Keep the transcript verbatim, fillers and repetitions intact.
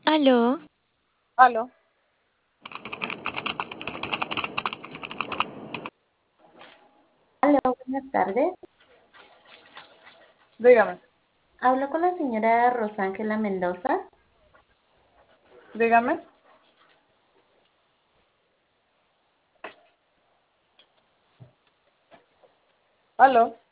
Aló, Aló, Hola, buenas tardes. dígame, Hablo con la señora Rosángela Mendoza. dígame. Aló.